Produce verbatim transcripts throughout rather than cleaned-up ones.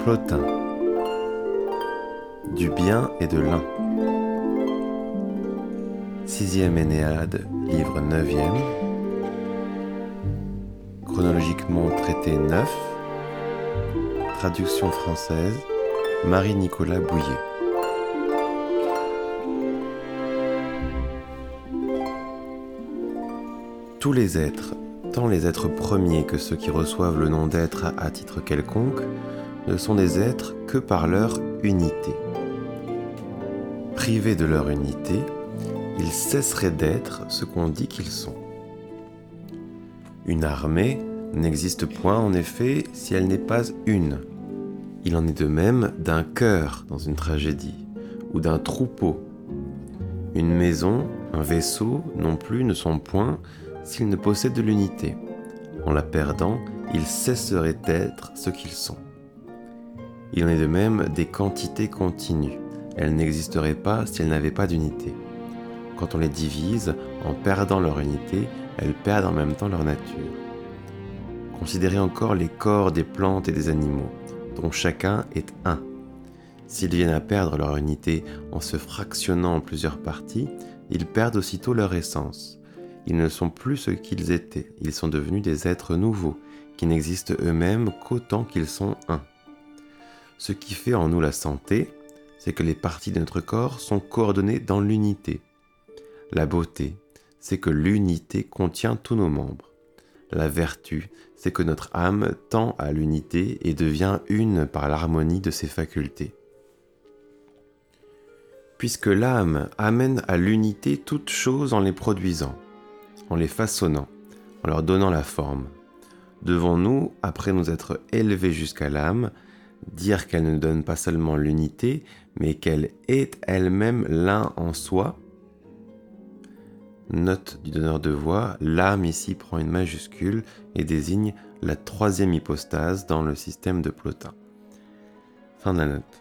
Plotin. Du bien et de l'un. Sixième Énéade, livre neuvième. Chronologiquement traité neuf. Traduction française, Marie-Nicolas Bouillet. Tous les êtres, tant les êtres premiers que ceux qui reçoivent le nom d'être à titre quelconque, ne sont des êtres que par leur unité. Privés de leur unité, ils cesseraient d'être ce qu'on dit qu'ils sont. Une armée n'existe point en effet si elle n'est pas une. Il en est de même d'un chœur dans une tragédie, ou d'un troupeau. Une maison, un vaisseau non plus ne sont point s'ils ne possèdent de l'unité. En la perdant, ils cesseraient d'être ce qu'ils sont. Il en est de même des quantités continues. Elles n'existeraient pas si elles n'avaient pas d'unité. Quand on les divise, en perdant leur unité, elles perdent en même temps leur nature. Considérez encore les corps des plantes et des animaux, dont chacun est un. S'ils viennent à perdre leur unité en se fractionnant en plusieurs parties, ils perdent aussitôt leur essence. Ils ne sont plus ce qu'ils étaient, ils sont devenus des êtres nouveaux, qui n'existent eux-mêmes qu'autant qu'ils sont un. Ce qui fait en nous la santé, c'est que les parties de notre corps sont coordonnées dans l'unité. La beauté, c'est que l'unité contient tous nos membres. La vertu, c'est que notre âme tend à l'unité et devient une par l'harmonie de ses facultés. Puisque l'âme amène à l'unité toutes choses en les produisant, en les façonnant, en leur donnant la forme, devons-nous, après nous être élevés jusqu'à l'âme, dire qu'elle ne donne pas seulement l'unité, mais qu'elle est elle-même l'un en soi? Note du donneur de voix, l'âme ici prend une majuscule et désigne la troisième hypostase dans le système de Plotin. Fin de la note.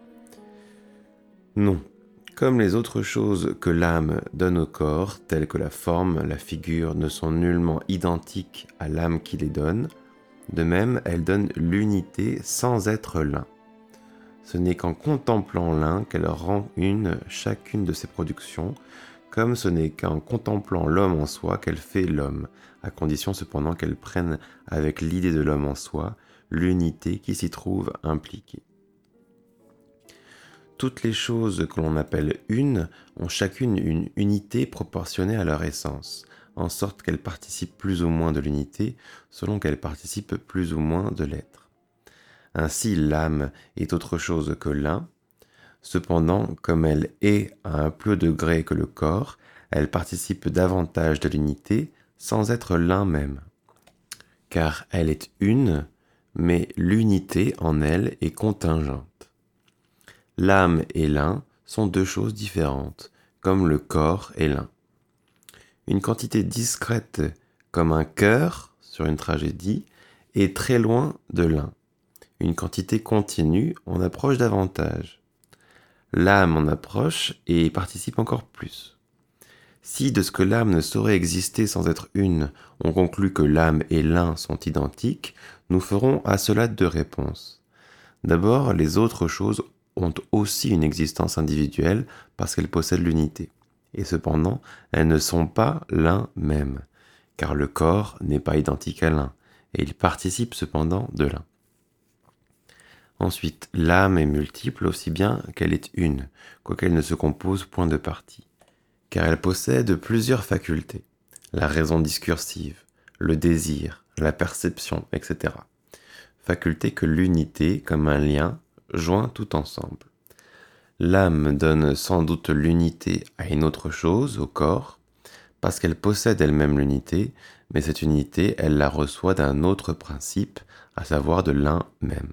Non, comme les autres choses que l'âme donne au corps, telles que la forme, la figure, ne sont nullement identiques à l'âme qui les donne, de même, elle donne l'unité sans être l'un. Ce n'est qu'en contemplant l'un qu'elle rend une chacune de ses productions, comme ce n'est qu'en contemplant l'homme en soi qu'elle fait l'homme, à condition cependant qu'elle prenne avec l'idée de l'homme en soi l'unité qui s'y trouve impliquée. Toutes les choses que l'on appelle une ont chacune une unité proportionnée à leur essence, en sorte qu'elles participent plus ou moins de l'unité, selon qu'elles participent plus ou moins de l'être. Ainsi, l'âme est autre chose que l'un. Cependant, comme elle est à un plus haut degré que le corps, elle participe davantage de l'unité sans être l'un même. Car elle est une, mais l'unité en elle est contingente. L'âme et l'un sont deux choses différentes, comme le corps et l'un. Une quantité discrète, comme un chœur sur une tragédie, est très loin de l'un. Une quantité continue en approche davantage. L'âme en approche et participe encore plus. Si de ce que l'âme ne saurait exister sans être une, on conclut que l'âme et l'un sont identiques, nous ferons à cela deux réponses. D'abord, les autres choses ont aussi une existence individuelle parce qu'elles possèdent l'unité. Et cependant, elles ne sont pas l'un même, car le corps n'est pas identique à l'un, et il participe cependant de l'un. Ensuite, l'âme est multiple aussi bien qu'elle est une, quoiqu'elle ne se compose point de parties, car elle possède plusieurs facultés, la raison discursive, le désir, la perception, et cetera. Facultés que l'unité, comme un lien, joint tout ensemble. L'âme donne sans doute l'unité à une autre chose, au corps, parce qu'elle possède elle-même l'unité, mais cette unité, elle la reçoit d'un autre principe, à savoir de l'un même.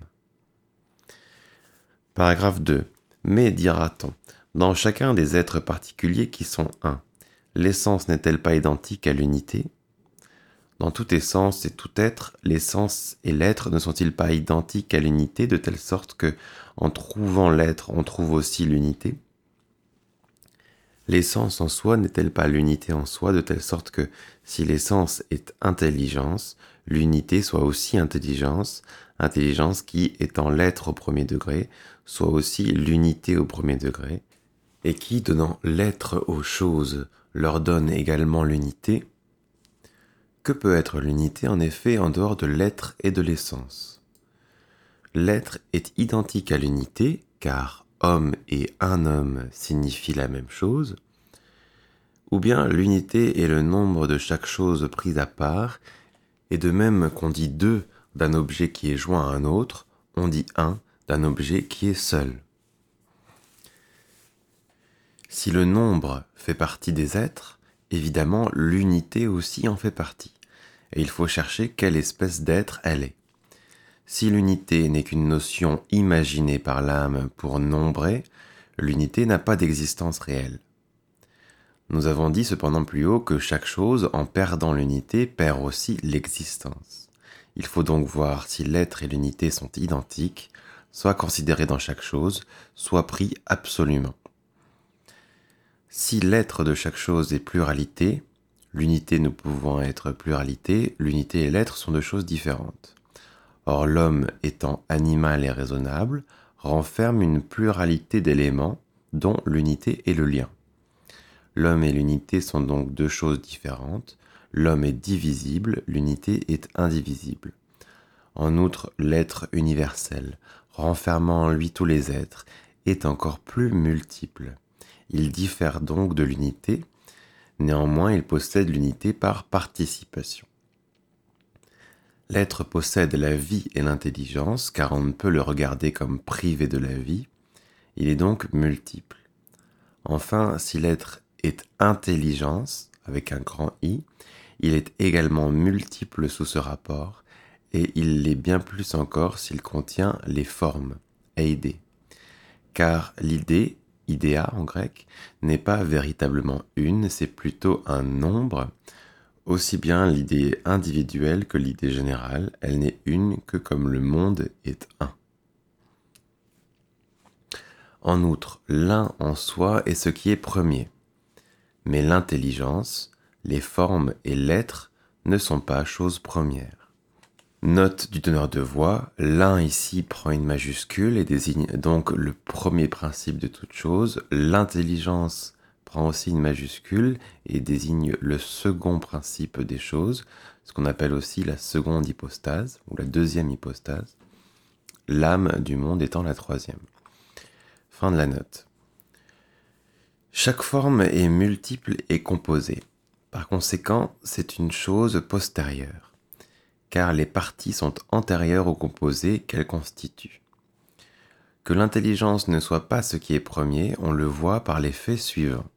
Paragraphe deux. Mais, dira-t-on, dans chacun des êtres particuliers qui sont un, l'essence n'est-elle pas identique à l'unité? Dans toute essence et tout être, l'essence et l'être ne sont-ils pas identiques à l'unité, de telle sorte que, en trouvant l'être, on trouve aussi l'unité? L'essence en soi n'est-elle pas l'unité en soi, de telle sorte que si l'essence est intelligence, l'unité soit aussi intelligence, intelligence qui, étant l'être au premier degré, soit aussi l'unité au premier degré, et qui, donnant l'être aux choses, leur donne également l'unité? Que peut être l'unité en effet en dehors de l'être et de l'essence? L'être est identique à l'unité, car homme et un homme signifient la même chose, ou bien l'unité est le nombre de chaque chose prise à part, et de même qu'on dit deux d'un objet qui est joint à un autre, on dit un d'un objet qui est seul. Si le nombre fait partie des êtres, évidemment l'unité aussi en fait partie, et il faut chercher quelle espèce d'être elle est. Si l'unité n'est qu'une notion imaginée par l'âme pour nombrer, l'unité n'a pas d'existence réelle. Nous avons dit cependant plus haut que chaque chose, en perdant l'unité, perd aussi l'existence. Il faut donc voir si l'être et l'unité sont identiques, soit considérés dans chaque chose, soit pris absolument. Si l'être de chaque chose est pluralité, l'unité ne pouvant être pluralité, l'unité et l'être sont deux choses différentes. Or l'homme étant animal et raisonnable, renferme une pluralité d'éléments dont l'unité est le lien. L'homme et l'unité sont donc deux choses différentes. L'homme est divisible, l'unité est indivisible. En outre, l'être universel, renfermant en lui tous les êtres, est encore plus multiple. Il diffère donc de l'unité, néanmoins il possède l'unité par participation. L'être possède la vie et l'intelligence, car on ne peut le regarder comme privé de la vie. Il est donc multiple. Enfin, si l'être est intelligence, avec un grand I, il est également multiple sous ce rapport, et il l'est bien plus encore s'il contient les formes, eidé. Car l'idée, idéa en grec, n'est pas véritablement une, c'est plutôt un nombre. Aussi bien l'idée individuelle que l'idée générale, elle n'est une que comme le monde est un. En outre, l'un en soi est ce qui est premier. Mais l'intelligence, les formes et l'être ne sont pas choses premières. Note du teneur de voix, l'un ici prend une majuscule et désigne donc le premier principe de toute chose. L'intelligence prend aussi une majuscule et désigne le second principe des choses, ce qu'on appelle aussi la seconde hypostase, ou la deuxième hypostase, l'âme du monde étant la troisième. Fin de la note. Chaque forme est multiple et composée. Par conséquent, c'est une chose postérieure, car les parties sont antérieures au composé qu'elles constituent. Que l'intelligence ne soit pas ce qui est premier, on le voit par les faits suivants.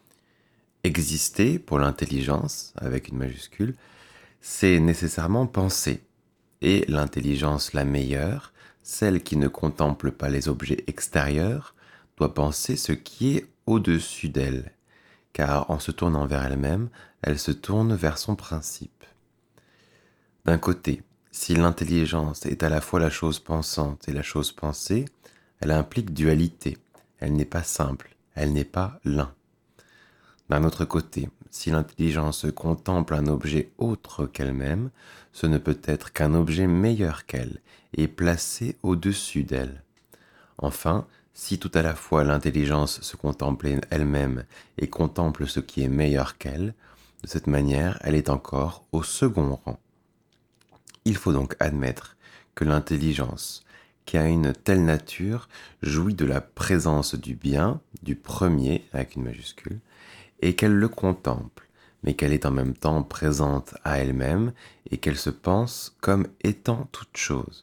Exister, pour l'intelligence, avec une majuscule, c'est nécessairement penser, et l'intelligence la meilleure, celle qui ne contemple pas les objets extérieurs, doit penser ce qui est au-dessus d'elle, car en se tournant vers elle-même, elle se tourne vers son principe. D'un côté, si l'intelligence est à la fois la chose pensante et la chose pensée, elle implique dualité, elle n'est pas simple, elle n'est pas l'un. D'un autre côté, si l'intelligence contemple un objet autre qu'elle-même, ce ne peut être qu'un objet meilleur qu'elle et placé au-dessus d'elle. Enfin, si tout à la fois l'intelligence se contemple elle-même et contemple ce qui est meilleur qu'elle, de cette manière, elle est encore au second rang. Il faut donc admettre que l'intelligence, qui a une telle nature, jouit de la présence du bien, du premier, avec une majuscule, et qu'elle le contemple, mais qu'elle est en même temps présente à elle-même et qu'elle se pense comme étant toute chose.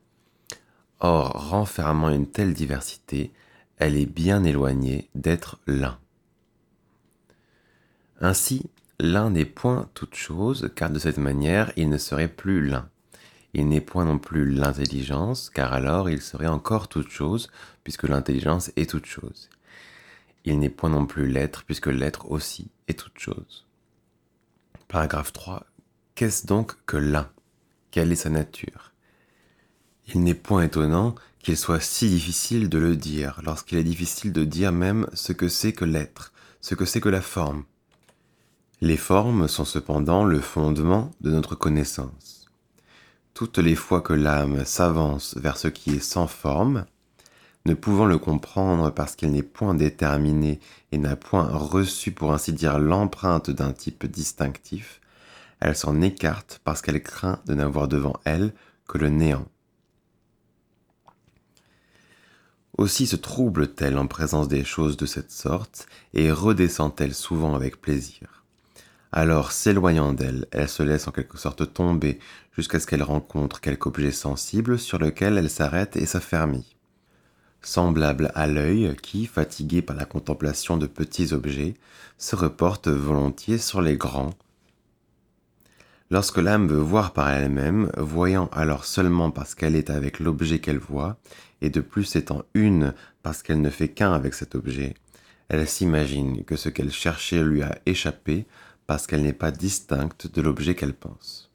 Or, renfermant une telle diversité, elle est bien éloignée d'être l'un. Ainsi, l'un n'est point toute chose, car de cette manière, il ne serait plus l'un. Il n'est point non plus l'intelligence, car alors il serait encore toute chose, puisque l'intelligence est toute chose. Il n'est point non plus l'être, puisque l'être aussi est toute chose. Paragraphe trois. Qu'est-ce donc que l'un? Quelle est sa nature? Il n'est point étonnant qu'il soit si difficile de le dire, lorsqu'il est difficile de dire même ce que c'est que l'être, ce que c'est que la forme. Les formes sont cependant le fondement de notre connaissance. Toutes les fois que l'âme s'avance vers ce qui est sans forme, ne pouvant le comprendre parce qu'il n'est point déterminé et n'a point reçu pour ainsi dire l'empreinte d'un type distinctif, elle s'en écarte parce qu'elle craint de n'avoir devant elle que le néant. Aussi se trouble-t-elle en présence des choses de cette sorte et redescend-elle souvent avec plaisir. Alors, s'éloignant d'elle, elle se laisse en quelque sorte tomber jusqu'à ce qu'elle rencontre quelque objet sensible sur lequel elle s'arrête et s'affermit. Semblable à l'œil qui, fatigué par la contemplation de petits objets, se reporte volontiers sur les grands. Lorsque l'âme veut voir par elle-même, voyant alors seulement parce qu'elle est avec l'objet qu'elle voit, et de plus étant une parce qu'elle ne fait qu'un avec cet objet, elle s'imagine que ce qu'elle cherchait lui a échappé parce qu'elle n'est pas distincte de l'objet qu'elle pense.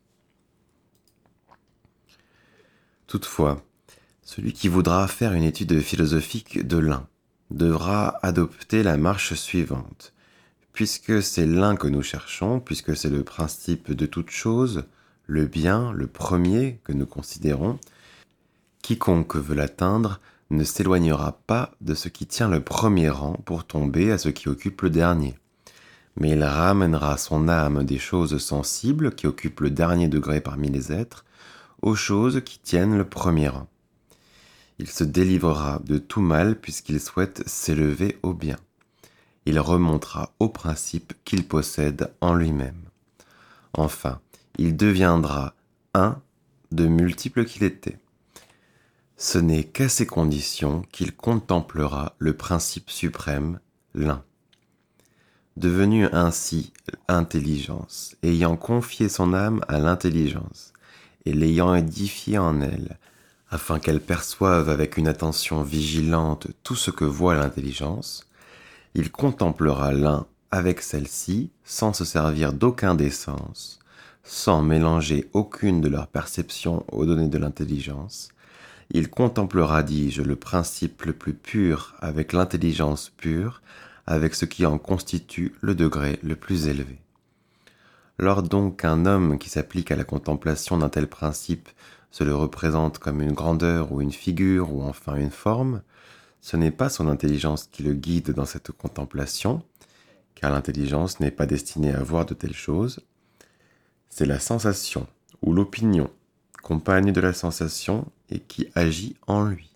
Toutefois, celui qui voudra faire une étude philosophique de l'un devra adopter la marche suivante. Puisque c'est l'un que nous cherchons, puisque c'est le principe de toute chose, le bien, le premier que nous considérons, quiconque veut l'atteindre ne s'éloignera pas de ce qui tient le premier rang pour tomber à ce qui occupe le dernier. Mais il ramènera son âme des choses sensibles qui occupent le dernier degré parmi les êtres aux choses qui tiennent le premier rang. Il se délivrera de tout mal puisqu'il souhaite s'élever au bien. Il remontera au principe qu'il possède en lui-même. Enfin, il deviendra un de multiples qu'il était. Ce n'est qu'à ces conditions qu'il contemplera le principe suprême, l'un. Devenu ainsi intelligence, ayant confié son âme à l'intelligence, et l'ayant édifiée en elle, afin qu'elle perçoive avec une attention vigilante tout ce que voit l'intelligence, il contemplera l'un avec celle-ci sans se servir d'aucun des sens, sans mélanger aucune de leurs perceptions aux données de l'intelligence. Il contemplera, dis-je, le principe le plus pur avec l'intelligence pure, avec ce qui en constitue le degré le plus élevé. Lors donc qu'un homme qui s'applique à la contemplation d'un tel principe se le représente comme une grandeur ou une figure ou enfin une forme, ce n'est pas son intelligence qui le guide dans cette contemplation, car l'intelligence n'est pas destinée à voir de telles choses, c'est la sensation ou l'opinion, compagne de la sensation et qui agit en lui.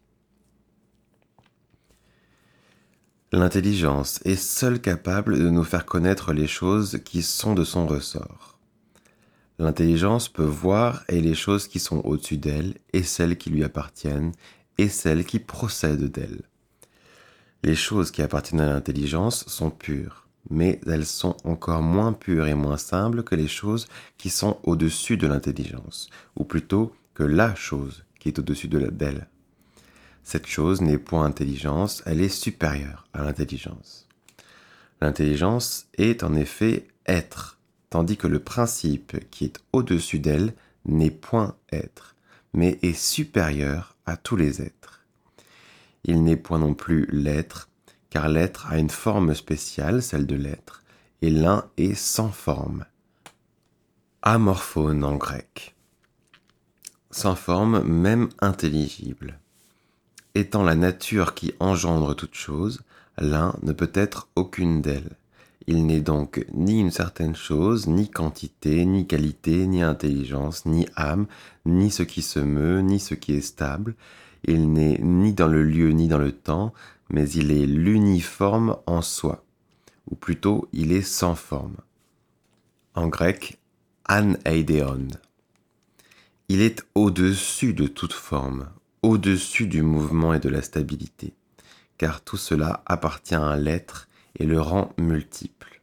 L'intelligence est seule capable de nous faire connaître les choses qui sont de son ressort. L'intelligence peut voir et les choses qui sont au-dessus d'elle, et celles qui lui appartiennent, et celles qui procèdent d'elle. Les choses qui appartiennent à l'intelligence sont pures, mais elles sont encore moins pures et moins simples que les choses qui sont au-dessus de l'intelligence, ou plutôt que la chose qui est au-dessus de d'elle. Cette chose n'est point intelligence, elle est supérieure à l'intelligence. L'intelligence est en effet être, tandis que le principe qui est au-dessus d'elle n'est point être, mais est supérieur à tous les êtres. Il n'est point non plus l'être, car l'être a une forme spéciale, celle de l'être, et l'un est sans forme. Amorphone en grec. Sans forme, même intelligible. Étant la nature qui engendre toute chose, l'un ne peut être aucune d'elles. Il n'est donc ni une certaine chose, ni quantité, ni qualité, ni intelligence, ni âme, ni ce qui se meut, ni ce qui est stable. Il n'est ni dans le lieu, ni dans le temps, mais il est l'uniforme en soi, ou plutôt il est sans forme. En grec, aneideon. Il est au-dessus de toute forme, au-dessus du mouvement et de la stabilité, car tout cela appartient à l'être et le rend multiple.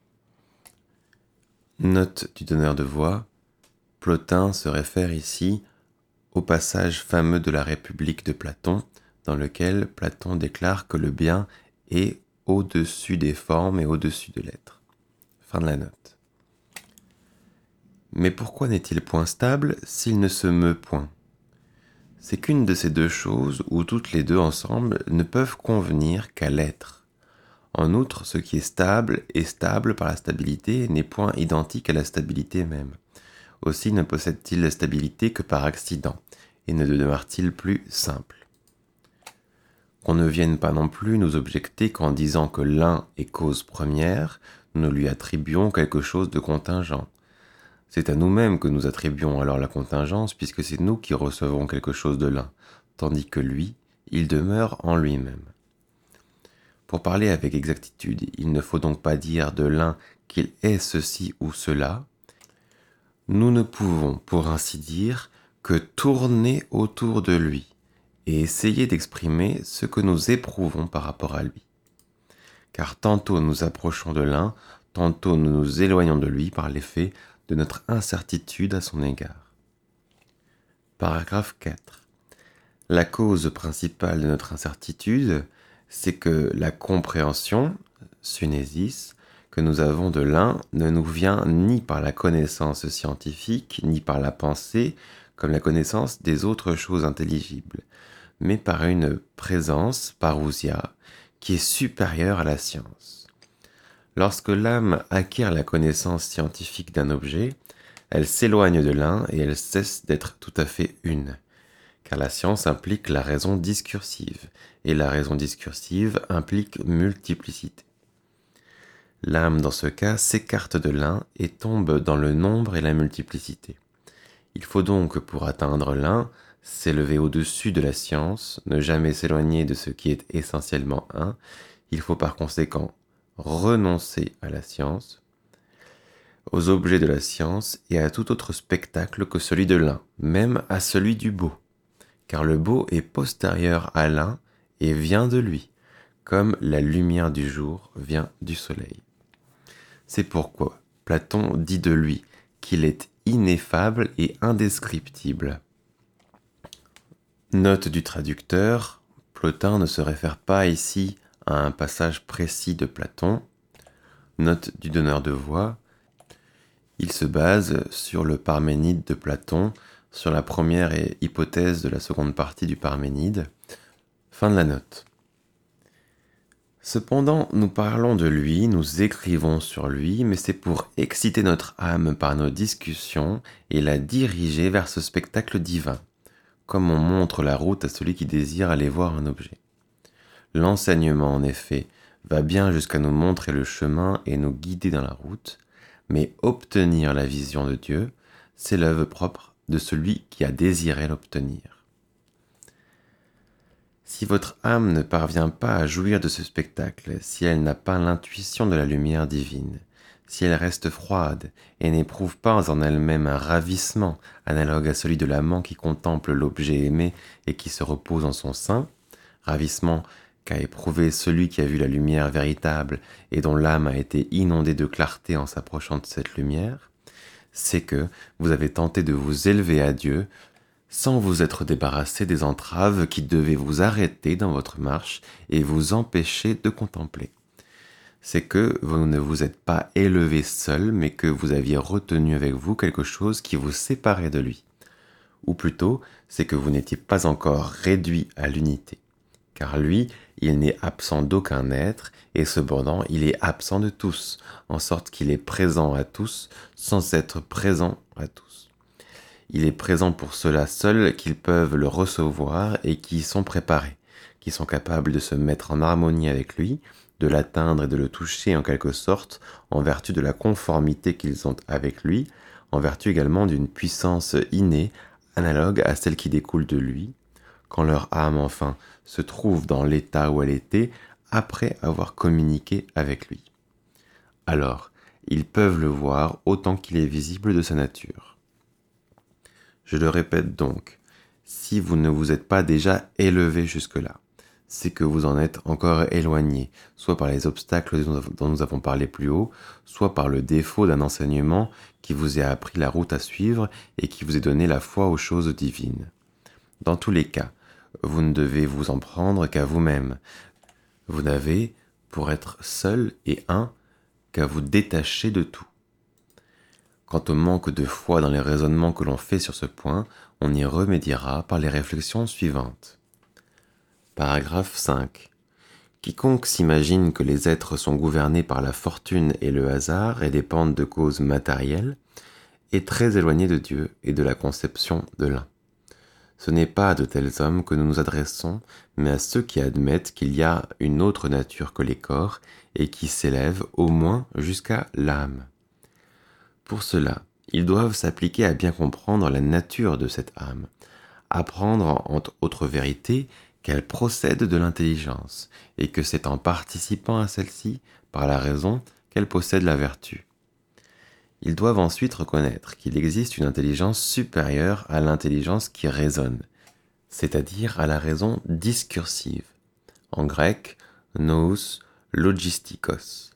Note du donneur de voix, Plotin se réfère ici au passage fameux de la République de Platon, dans lequel Platon déclare que le bien est au-dessus des formes et au-dessus de l'être. Fin de la note. Mais pourquoi n'est-il point stable s'il ne se meut point ? C'est qu'une de ces deux choses, ou toutes les deux ensemble, ne peuvent convenir qu'à l'être. En outre, ce qui est stable est stable par la stabilité et n'est point identique à la stabilité même. Aussi ne possède-t-il la stabilité que par accident, et ne demeure-t-il plus simple. Qu'on ne vienne pas non plus nous objecter qu'en disant que l'un est cause première, nous lui attribuons quelque chose de contingent. C'est à nous-mêmes que nous attribuons alors la contingence, puisque c'est nous qui recevons quelque chose de l'un, tandis que lui, il demeure en lui-même. Pour parler avec exactitude, il ne faut donc pas dire de l'un qu'il est ceci ou cela. Nous ne pouvons, pour ainsi dire, que tourner autour de lui et essayer d'exprimer ce que nous éprouvons par rapport à lui. Car tantôt nous approchons de l'un, tantôt nous nous éloignons de lui par l'effet de notre incertitude à son égard. Paragraphe quatre. La cause principale de notre incertitude, c'est que la compréhension, sunésis, que nous avons de l'un ne nous vient ni par la connaissance scientifique, ni par la pensée, comme la connaissance des autres choses intelligibles, mais par une présence, parousia, qui est supérieure à la science. Lorsque l'âme acquiert la connaissance scientifique d'un objet, elle s'éloigne de l'un et elle cesse d'être tout à fait une, car la science implique la raison discursive, et la raison discursive implique multiplicité. L'âme, dans ce cas, s'écarte de l'un et tombe dans le nombre et la multiplicité. Il faut donc, pour atteindre l'un, s'élever au-dessus de la science, ne jamais s'éloigner de ce qui est essentiellement un. Il faut par conséquent renoncer à la science, aux objets de la science et à tout autre spectacle que celui de l'un, même à celui du beau, car le beau est postérieur à l'un et vient de lui, comme la lumière du jour vient du soleil. C'est pourquoi Platon dit de lui qu'il est ineffable et indescriptible. Note du traducteur, Plotin ne se réfère pas ici à un passage précis de Platon. Note du donneur de voix, il se base sur le Parménide de Platon, sur la première hypothèse de la seconde partie du Parménide. Fin de la note. Cependant, nous parlons de lui, nous écrivons sur lui, mais c'est pour exciter notre âme par nos discussions et la diriger vers ce spectacle divin, comme on montre la route à celui qui désire aller voir un objet. L'enseignement, en effet, va bien jusqu'à nous montrer le chemin et nous guider dans la route, mais obtenir la vision de Dieu, c'est l'œuvre propre de celui qui a désiré l'obtenir. Si votre âme ne parvient pas à jouir de ce spectacle, si elle n'a pas l'intuition de la lumière divine, si elle reste froide et n'éprouve pas en elle-même un ravissement analogue à celui de l'amant qui contemple l'objet aimé et qui se repose en son sein, ravissement qu'a éprouvé celui qui a vu la lumière véritable et dont l'âme a été inondée de clarté en s'approchant de cette lumière, c'est que vous avez tenté de vous élever à Dieu sans vous être débarrassé des entraves qui devaient vous arrêter dans votre marche et vous empêcher de contempler. C'est que vous ne vous êtes pas élevé seul, mais que vous aviez retenu avec vous quelque chose qui vous séparait de lui. Ou plutôt, c'est que vous n'étiez pas encore réduit à l'unité. Car lui, il n'est absent d'aucun être, et cependant, il est absent de tous, en sorte qu'il est présent à tous, sans être présent à tous. Il est présent pour ceux-là seuls qu'ils peuvent le recevoir et qui y sont préparés, qui sont capables de se mettre en harmonie avec lui, de l'atteindre et de le toucher en quelque sorte, en vertu de la conformité qu'ils ont avec lui, en vertu également d'une puissance innée, analogue à celle qui découle de lui, quand leur âme enfin se trouve dans l'état où elle était après avoir communiqué avec lui. Alors, ils peuvent le voir autant qu'il est visible de sa nature. Je le répète donc, si vous ne vous êtes pas déjà élevé jusque-là, c'est que vous en êtes encore éloigné, soit par les obstacles dont nous avons parlé plus haut, soit par le défaut d'un enseignement qui vous ait appris la route à suivre et qui vous ait donné la foi aux choses divines. Dans tous les cas, vous ne devez vous en prendre qu'à vous-même. Vous n'avez, pour être seul et un, qu'à vous détacher de tout. Quant au manque de foi dans les raisonnements que l'on fait sur ce point, on y remédiera par les réflexions suivantes. Paragraphe cinq. Quiconque s'imagine que les êtres sont gouvernés par la fortune et le hasard et dépendent de causes matérielles est très éloigné de Dieu et de la conception de l'un. Ce n'est pas à de tels hommes que nous nous adressons, mais à ceux qui admettent qu'il y a une autre nature que les corps et qui s'élèvent au moins jusqu'à l'âme. Pour cela, ils doivent s'appliquer à bien comprendre la nature de cette âme, apprendre entre autres vérités qu'elle procède de l'intelligence et que c'est en participant à celle-ci, par la raison, qu'elle possède la vertu. Ils doivent ensuite reconnaître qu'il existe une intelligence supérieure à l'intelligence qui raisonne, c'est-à-dire à la raison discursive, en grec, nous logistikos.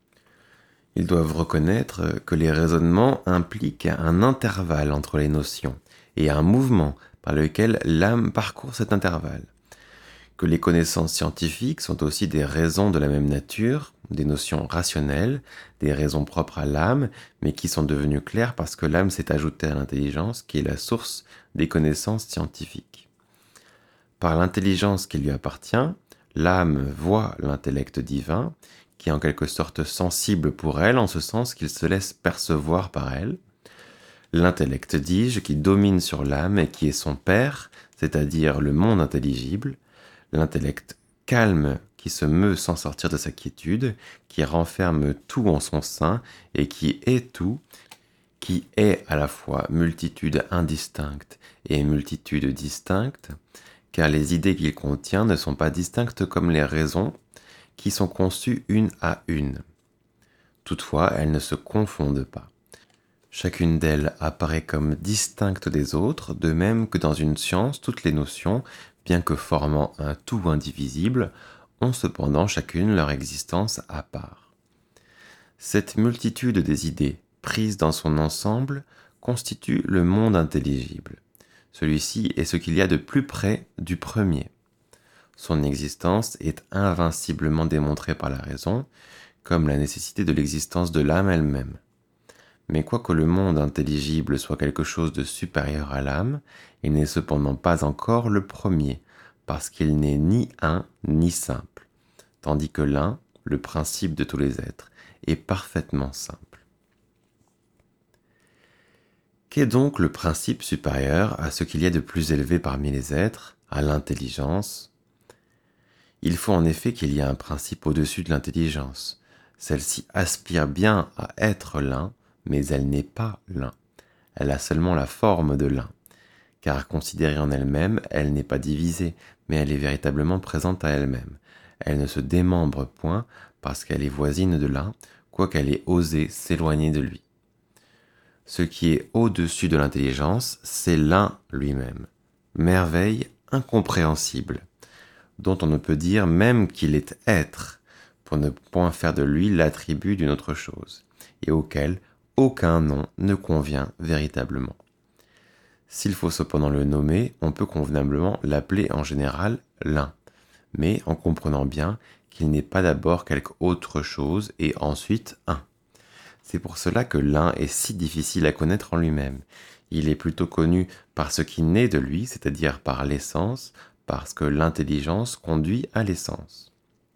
Ils doivent reconnaître que les raisonnements impliquent un intervalle entre les notions et un mouvement par lequel l'âme parcourt cet intervalle, que les connaissances scientifiques sont aussi des raisons de la même nature, des notions rationnelles, des raisons propres à l'âme, mais qui sont devenues claires parce que l'âme s'est ajoutée à l'intelligence qui est la source des connaissances scientifiques. Par l'intelligence qui lui appartient, l'âme voit l'intellect divin, qui est en quelque sorte sensible pour elle, en ce sens qu'il se laisse percevoir par elle. L'intellect, dis-je, qui domine sur l'âme et qui est son père, c'est-à-dire le monde intelligible. L'intellect calme qui se meut sans sortir de sa quiétude, qui renferme tout en son sein et qui est tout, qui est à la fois multitude indistincte et multitude distincte, car les idées qu'il contient ne sont pas distinctes comme les raisons, qui sont conçues une à une. Toutefois, elles ne se confondent pas. Chacune d'elles apparaît comme distincte des autres, de même que dans une science, toutes les notions, bien que formant un tout indivisible, ont cependant chacune leur existence à part. Cette multitude des idées, prises dans son ensemble, constitue le monde intelligible. Celui-ci est ce qu'il y a de plus près du premier. Son existence est invinciblement démontrée par la raison, comme la nécessité de l'existence de l'âme elle-même. Mais quoique le monde intelligible soit quelque chose de supérieur à l'âme, il n'est cependant pas encore le premier, parce qu'il n'est ni un ni simple, tandis que l'un, le principe de tous les êtres, est parfaitement simple. Qu'est donc le principe supérieur à ce qu'il y a de plus élevé parmi les êtres, à l'intelligence ? Il faut en effet qu'il y ait un principe au-dessus de l'intelligence. Celle-ci aspire bien à être l'un, mais elle n'est pas l'un. Elle a seulement la forme de l'un, car considérée en elle-même, elle n'est pas divisée, mais elle est véritablement présente à elle-même. Elle ne se démembre point parce qu'elle est voisine de l'un, quoiqu'elle ait osé s'éloigner de lui. Ce qui est au-dessus de l'intelligence, c'est l'un lui-même. Merveille incompréhensible, dont on ne peut dire même qu'il est être, pour ne point faire de lui l'attribut d'une autre chose, et auquel aucun nom ne convient véritablement. S'il faut cependant le nommer, on peut convenablement l'appeler en général l'un, mais en comprenant bien qu'il n'est pas d'abord quelque autre chose et ensuite un. C'est pour cela que l'un est si difficile à connaître en lui-même. Il est plutôt connu par ce qui naît de lui, c'est-à-dire par l'essence, parce que l'intelligence conduit à l'essence.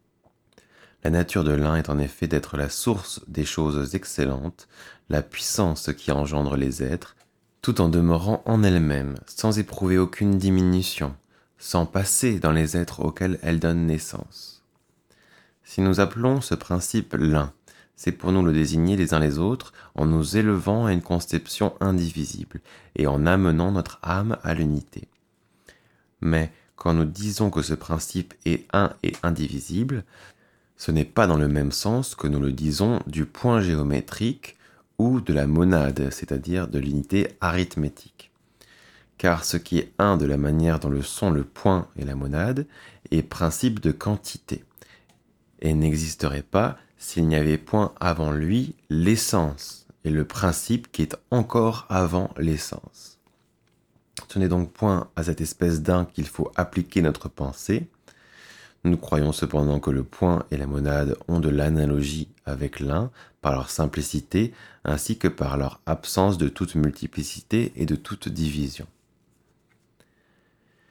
La nature de l'un est en effet d'être la source des choses excellentes, la puissance qui engendre les êtres, tout en demeurant en elle-même, sans éprouver aucune diminution, sans passer dans les êtres auxquels elle donne naissance. Si nous appelons ce principe l'un, c'est pour nous le désigner les uns les autres en nous élevant à une conception indivisible et en amenant notre âme à l'unité. Mais quand nous disons que ce principe est un et indivisible, ce n'est pas dans le même sens que nous le disons du point géométrique ou de la monade, c'est-à-dire de l'unité arithmétique. Car ce qui est un de la manière dont le sont le point et la monade est principe de quantité, et n'existerait pas s'il n'y avait point avant lui l'essence, et le principe qui est encore avant l'essence. Ce n'est donc point à cette espèce d'un qu'il faut appliquer notre pensée. Nous croyons cependant que le point et la monade ont de l'analogie avec l'un par leur simplicité ainsi que par leur absence de toute multiplicité et de toute division.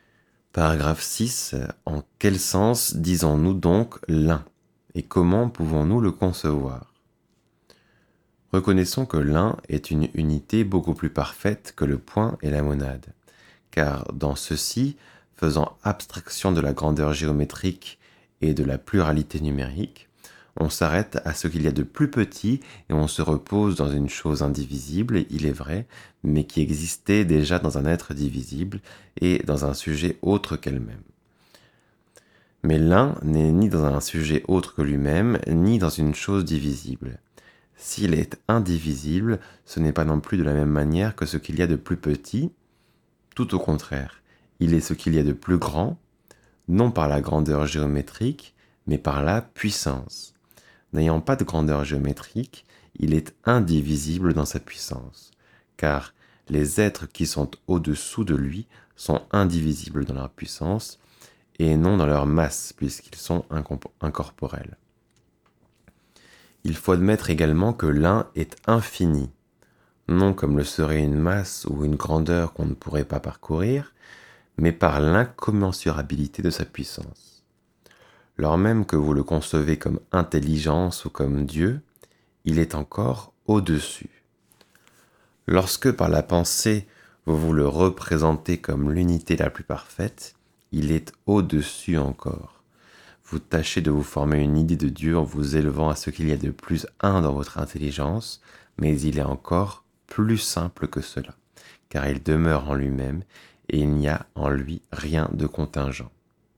Paragraphe six. En quel sens disons-nous donc l'un et comment pouvons-nous le concevoir? Reconnaissons que l'un est une unité beaucoup plus parfaite que le point et la monade, car dans ceci, faisant abstraction de la grandeur géométrique et de la pluralité numérique, on s'arrête à ce qu'il y a de plus petit et on se repose dans une chose indivisible, il est vrai, mais qui existait déjà dans un être divisible et dans un sujet autre qu'elle-même. Mais l'un n'est ni dans un sujet autre que lui-même, ni dans une chose divisible. S'il est indivisible, ce n'est pas non plus de la même manière que ce qu'il y a de plus petit, tout au contraire, il est ce qu'il y a de plus grand, non par la grandeur géométrique, mais par la puissance. N'ayant pas de grandeur géométrique, il est indivisible dans sa puissance, car les êtres qui sont au-dessous de lui sont indivisibles dans leur puissance, et non dans leur masse, puisqu'ils sont incorporels. Il faut admettre également que l'un est infini, non comme le serait une masse ou une grandeur qu'on ne pourrait pas parcourir, mais par l'incommensurabilité de sa puissance. Lors même que vous le concevez comme intelligence ou comme Dieu, il est encore au-dessus. Lorsque par la pensée vous vous le représentez comme l'unité la plus parfaite, il est au-dessus encore. Vous tâchez de vous former une idée de Dieu en vous élevant à ce qu'il y a de plus un dans votre intelligence, mais il est encore plus simple que cela, car il demeure en lui-même et il n'y a en lui rien de contingent.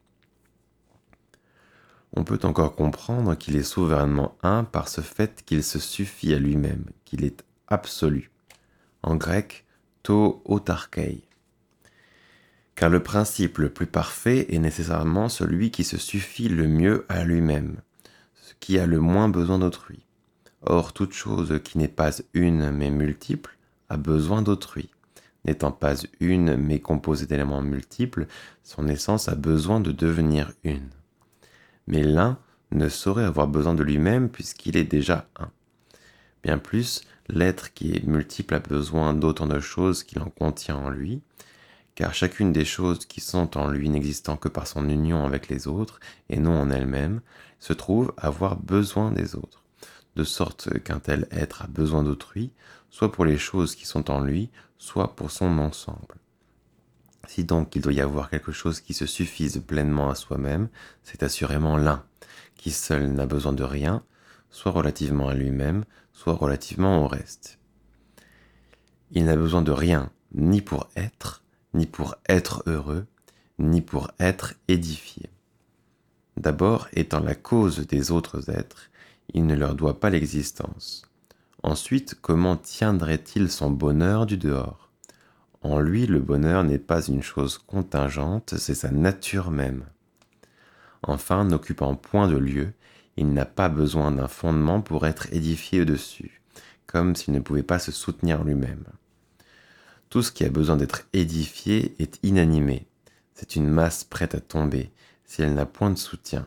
On peut encore comprendre qu'il est souverainement un par ce fait qu'il se suffit à lui-même, qu'il est absolu. En grec, to autarkei. Car le principe le plus parfait est nécessairement celui qui se suffit le mieux à lui-même, ce qui a le moins besoin d'autrui. Or, toute chose qui n'est pas une mais multiple a besoin d'autrui. N'étant pas une mais composée d'éléments multiples, son essence a besoin de devenir une. Mais l'un ne saurait avoir besoin de lui-même puisqu'il est déjà un. Bien plus, l'être qui est multiple a besoin d'autant de choses qu'il en contient en lui, car chacune des choses qui sont en lui n'existant que par son union avec les autres et non en elle-même, se trouve avoir besoin des autres, de sorte qu'un tel être a besoin d'autrui, soit pour les choses qui sont en lui, soit pour son ensemble. Si donc il doit y avoir quelque chose qui se suffise pleinement à soi-même, c'est assurément l'un, qui seul n'a besoin de rien, soit relativement à lui-même, soit relativement au reste. Il n'a besoin de rien, ni pour être, ni pour être heureux, ni pour être édifié. D'abord, étant la cause des autres êtres, il ne leur doit pas l'existence. Ensuite, comment tiendrait-il son bonheur du dehors? En lui, le bonheur n'est pas une chose contingente, c'est sa nature même. Enfin, n'occupant point de lieu, il n'a pas besoin d'un fondement pour être édifié au-dessus, comme s'il ne pouvait pas se soutenir lui-même. Tout ce qui a besoin d'être édifié est inanimé. C'est une masse prête à tomber, si elle n'a point de soutien.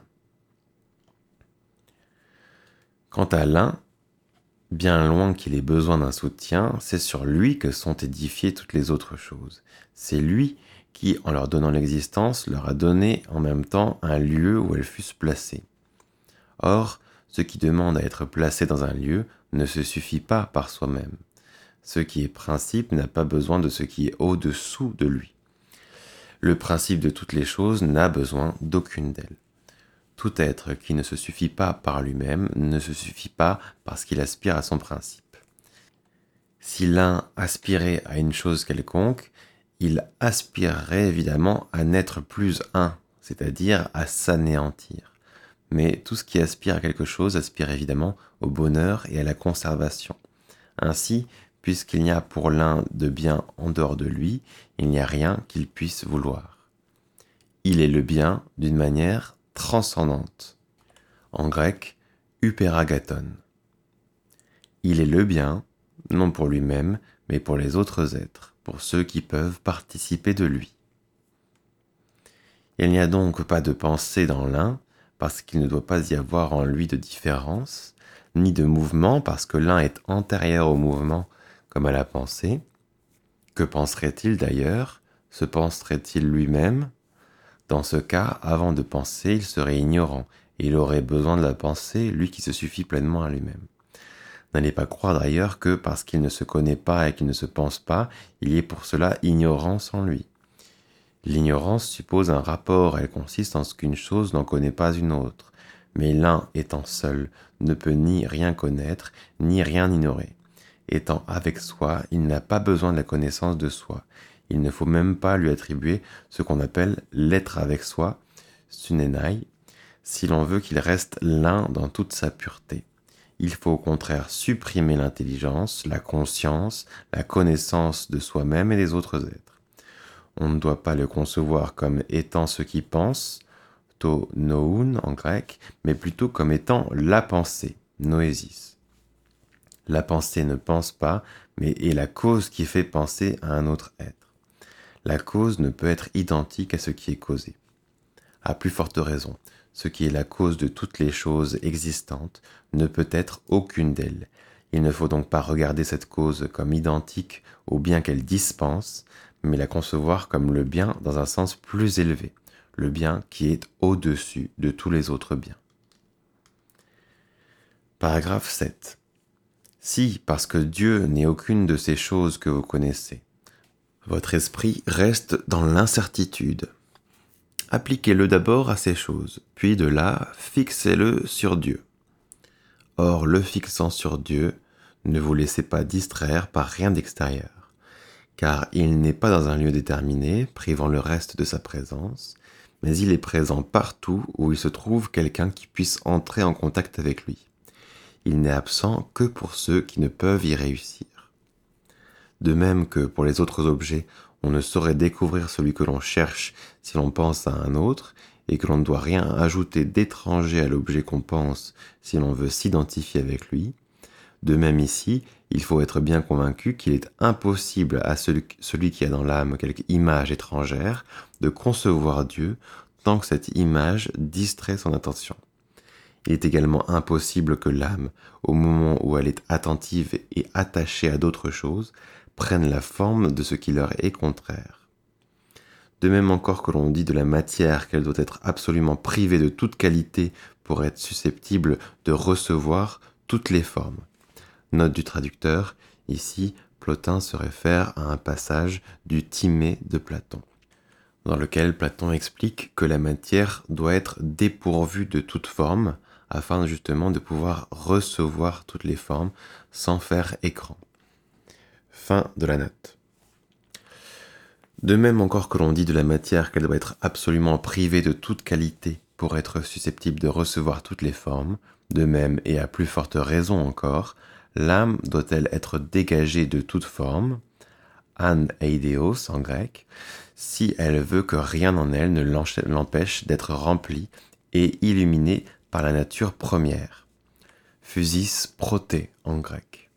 Quant à l'un, bien loin qu'il ait besoin d'un soutien, c'est sur lui que sont édifiées toutes les autres choses. C'est lui qui, en leur donnant l'existence, leur a donné en même temps un lieu où elles fussent placées. Or, ce qui demande à être placé dans un lieu ne se suffit pas par soi-même. Ce qui est principe n'a pas besoin de ce qui est au-dessous de lui. Le principe de toutes les choses n'a besoin d'aucune d'elles. Tout être qui ne se suffit pas par lui-même ne se suffit pas parce qu'il aspire à son principe. Si l'un aspirait à une chose quelconque, il aspirerait évidemment à n'être plus un, c'est-à-dire à s'anéantir. Mais tout ce qui aspire à quelque chose aspire évidemment au bonheur et à la conservation. Ainsi, puisqu'il n'y a pour l'un de bien en dehors de lui, il n'y a rien qu'il puisse vouloir. Il est le bien d'une manière transcendante. En grec, hyperagaton. Il est le bien, non pour lui-même, mais pour les autres êtres, pour ceux qui peuvent participer de lui. Il n'y a donc pas de pensée dans l'un, parce qu'il ne doit pas y avoir en lui de différence, ni de mouvement, parce que l'un est antérieur au mouvement, comme à la pensée. Que penserait-il d'ailleurs? Se penserait-il lui-même? Dans ce cas, avant de penser, il serait ignorant, et il aurait besoin de la pensée, lui qui se suffit pleinement à lui-même. N'allez pas croire d'ailleurs que parce qu'il ne se connaît pas et qu'il ne se pense pas, il y ait pour cela ignorance en lui. L'ignorance suppose un rapport, elle consiste en ce qu'une chose n'en connaît pas une autre, mais l'un étant seul ne peut ni rien connaître, ni rien ignorer. Étant avec soi, il n'a pas besoin de la connaissance de soi. Il ne faut même pas lui attribuer ce qu'on appelle l'être avec soi, sunenai, si l'on veut qu'il reste l'un dans toute sa pureté. Il faut au contraire supprimer l'intelligence, la conscience, la connaissance de soi-même et des autres êtres. On ne doit pas le concevoir comme étant ce qui pense, to noun en grec, mais plutôt comme étant la pensée, noésis. La pensée ne pense pas, mais est la cause qui fait penser à un autre être. La cause ne peut être identique à ce qui est causé. À plus forte raison, ce qui est la cause de toutes les choses existantes ne peut être aucune d'elles. Il ne faut donc pas regarder cette cause comme identique au bien qu'elle dispense, mais la concevoir comme le bien dans un sens plus élevé, le bien qui est au-dessus de tous les autres biens. Paragraphe sept. Si, parce que Dieu n'est aucune de ces choses que vous connaissez, votre esprit reste dans l'incertitude, appliquez-le d'abord à ces choses, puis de là, fixez-le sur Dieu. Or, le fixant sur Dieu, ne vous laissez pas distraire par rien d'extérieur, car il n'est pas dans un lieu déterminé, privant le reste de sa présence, mais il est présent partout où il se trouve quelqu'un qui puisse entrer en contact avec lui. Il n'est absent que pour ceux qui ne peuvent y réussir. De même que pour les autres objets, on ne saurait découvrir celui que l'on cherche si l'on pense à un autre, et que l'on ne doit rien ajouter d'étranger à l'objet qu'on pense si l'on veut s'identifier avec lui. De même ici, il faut être bien convaincu qu'il est impossible à celui, celui qui a dans l'âme quelque image étrangère de concevoir Dieu tant que cette image distrait son attention. Il est également impossible que l'âme, au moment où elle est attentive et attachée à d'autres choses, prenne la forme de ce qui leur est contraire. De même encore que l'on dit de la matière qu'elle doit être absolument privée de toute qualité pour être susceptible de recevoir toutes les formes. Note du traducteur, ici, Plotin se réfère à un passage du Timée de Platon, dans lequel Platon explique que la matière doit être dépourvue de toute forme, afin justement de pouvoir recevoir toutes les formes sans faire écran. Fin de la note. De même encore que l'on dit de la matière qu'elle doit être absolument privée de toute qualité pour être susceptible de recevoir toutes les formes, de même et à plus forte raison encore, l'âme doit-elle être dégagée de toute forme, an eideos en grec, si elle veut que rien en elle ne l'empêche d'être remplie et illuminée par la nature première, physis proté en grec.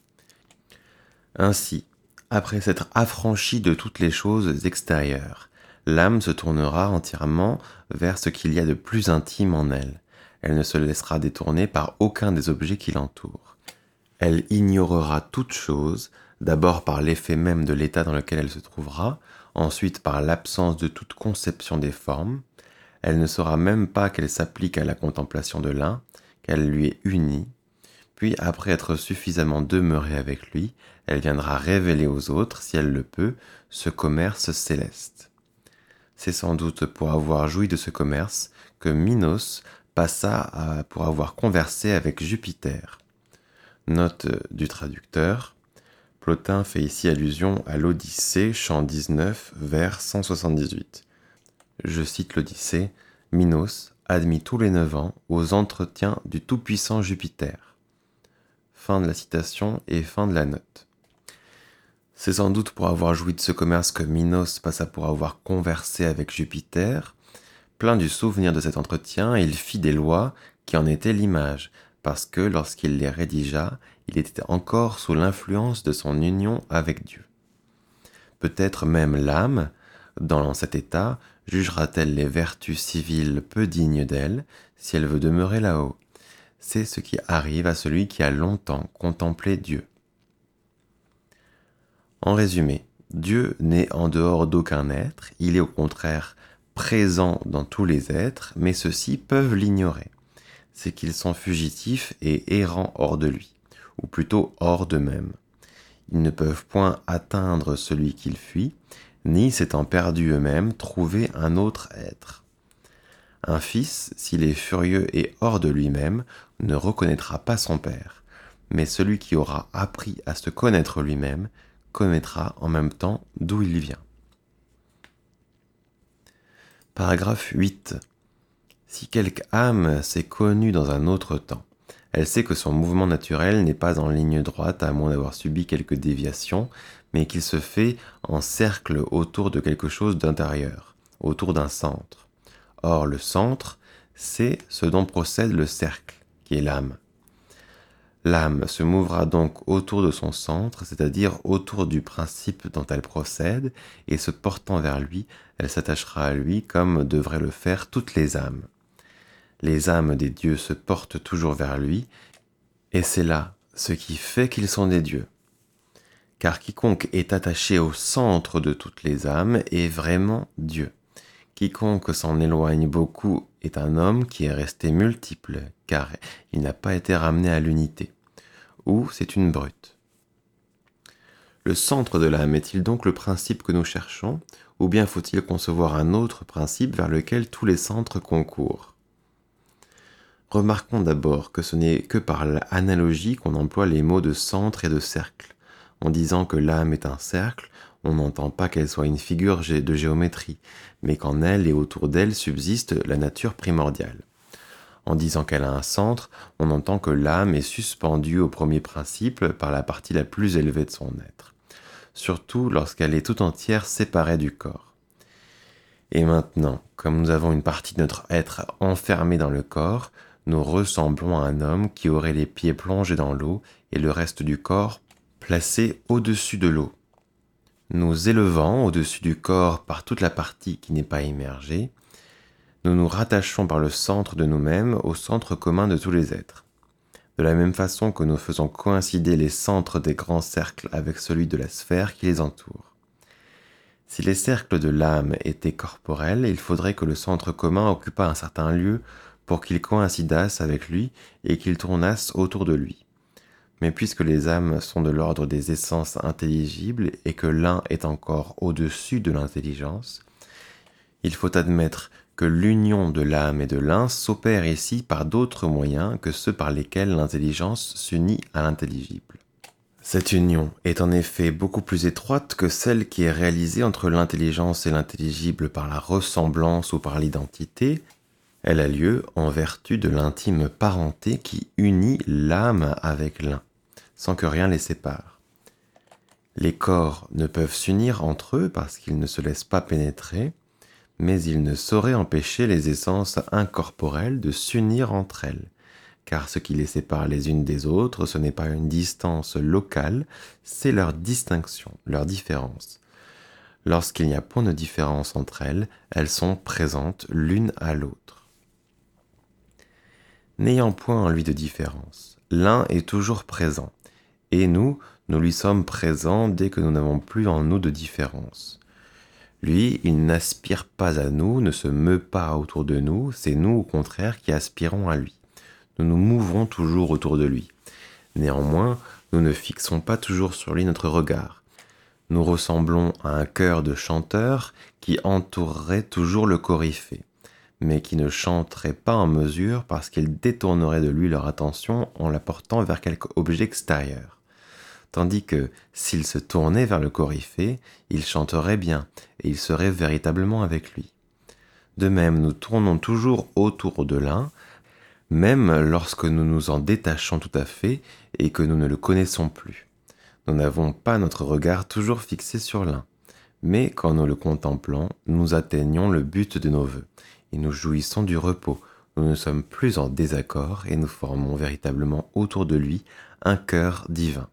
Ainsi, après s'être affranchie de toutes les choses extérieures, l'âme se tournera entièrement vers ce qu'il y a de plus intime en elle. Elle ne se laissera détourner par aucun des objets qui l'entourent. Elle ignorera toute chose, d'abord par l'effet même de l'état dans lequel elle se trouvera, ensuite par l'absence de toute conception des formes. Elle ne saura même pas qu'elle s'applique à la contemplation de l'un, qu'elle lui est unie. Puis, après être suffisamment demeurée avec lui, elle viendra révéler aux autres, si elle le peut, ce commerce céleste. C'est sans doute pour avoir joui de ce commerce que Minos passa à, pour avoir conversé avec Jupiter. Note du traducteur. Plotin fait ici allusion à l'Odyssée, chant dix-neuf, vers cent soixante-dix-huit. Je cite l'Odyssée. Minos admit tous les neuf ans aux entretiens du tout-puissant Jupiter. Fin de la citation et fin de la note. C'est sans doute pour avoir joui de ce commerce que Minos passa pour avoir conversé avec Jupiter. Plein du souvenir de cet entretien, il fit des lois qui en étaient l'image, parce que lorsqu'il les rédigea, il était encore sous l'influence de son union avec Dieu. Peut-être même l'âme, dans cet état, jugera-t-elle les vertus civiles peu dignes d'elle, si elle veut demeurer là-haut. C'est ce qui arrive à celui qui a longtemps contemplé Dieu. En résumé, Dieu n'est en dehors d'aucun être, il est au contraire présents dans tous les êtres, mais ceux-ci peuvent l'ignorer. C'est qu'ils sont fugitifs et errants hors de lui, ou plutôt hors d'eux-mêmes. Ils ne peuvent point atteindre celui qu'ils fuient, ni s'étant perdus eux-mêmes, trouver un autre être. Un fils, s'il est furieux et hors de lui-même, ne reconnaîtra pas son père, mais celui qui aura appris à se connaître lui-même connaîtra en même temps d'où il vient. Paragraphe huit. Si quelque âme s'est connue dans un autre temps, elle sait que son mouvement naturel n'est pas en ligne droite à moins d'avoir subi quelques déviations, mais qu'il se fait en cercle autour de quelque chose d'intérieur, autour d'un centre. Or, le centre, c'est ce dont procède le cercle, qui est l'âme. L'âme se mouvera donc autour de son centre, c'est-à-dire autour du principe dont elle procède, et se portant vers lui, elle s'attachera à lui comme devraient le faire toutes les âmes. Les âmes des dieux se portent toujours vers lui, et c'est là ce qui fait qu'ils sont des dieux. Car quiconque est attaché au centre de toutes les âmes est vraiment Dieu. Quiconque s'en éloigne beaucoup est un homme qui est resté multiple, car il n'a pas été ramené à l'unité. Ou c'est une brute. Le centre de l'âme est-il donc le principe que nous cherchons, ou bien faut-il concevoir un autre principe vers lequel tous les centres concourent ? Remarquons d'abord que ce n'est que par l'analogie qu'on emploie les mots de centre et de cercle. En disant que l'âme est un cercle, on n'entend pas qu'elle soit une figure de géométrie, mais qu'en elle et autour d'elle subsiste la nature primordiale. En disant qu'elle a un centre, on entend que l'âme est suspendue au premier principe par la partie la plus élevée de son être, surtout lorsqu'elle est tout entière séparée du corps. Et maintenant, comme nous avons une partie de notre être enfermée dans le corps, nous ressemblons à un homme qui aurait les pieds plongés dans l'eau et le reste du corps placé au-dessus de l'eau. Nous élevant au-dessus du corps par toute la partie qui n'est pas immergée, nous nous rattachons par le centre de nous-mêmes au centre commun de tous les êtres. De la même façon que nous faisons coïncider les centres des grands cercles avec celui de la sphère qui les entoure. Si les cercles de l'âme étaient corporels, il faudrait que le centre commun occupât un certain lieu pour qu'ils coïncidassent avec lui et qu'ils tournassent autour de lui. Mais puisque les âmes sont de l'ordre des essences intelligibles et que l'un est encore au-dessus de l'intelligence, il faut admettre que l'union de l'âme et de l'un s'opère ici par d'autres moyens que ceux par lesquels l'intelligence s'unit à l'intelligible. Cette union est en effet beaucoup plus étroite que celle qui est réalisée entre l'intelligence et l'intelligible par la ressemblance ou par l'identité. Elle a lieu en vertu de l'intime parenté qui unit l'âme avec l'un, sans que rien les sépare. Les corps ne peuvent s'unir entre eux parce qu'ils ne se laissent pas pénétrer, mais il ne saurait empêcher les essences incorporelles de s'unir entre elles, car ce qui les sépare les unes des autres, ce n'est pas une distance locale, c'est leur distinction, leur différence. Lorsqu'il n'y a point de différence entre elles, elles sont présentes l'une à l'autre. N'ayant point en lui de différence, l'un est toujours présent, et nous, nous lui sommes présents dès que nous n'avons plus en nous de différence. Lui, il n'aspire pas à nous, ne se meut pas autour de nous, c'est nous au contraire qui aspirons à lui. Nous nous mouvons toujours autour de lui. Néanmoins, nous ne fixons pas toujours sur lui notre regard. Nous ressemblons à un chœur de chanteurs qui entourerait toujours le coryphée, mais qui ne chanterait pas en mesure parce qu'ils détourneraient de lui leur attention en la portant vers quelque objet extérieur. Tandis que, s'il se tournait vers le coryphée, il chanterait bien, et il serait véritablement avec lui. De même, nous tournons toujours autour de l'un, même lorsque nous nous en détachons tout à fait et que nous ne le connaissons plus. Nous n'avons pas notre regard toujours fixé sur l'un, mais quand nous le contemplons, nous atteignons le but de nos vœux, et nous jouissons du repos. Nous ne sommes plus en désaccord et nous formons véritablement autour de lui un cœur divin.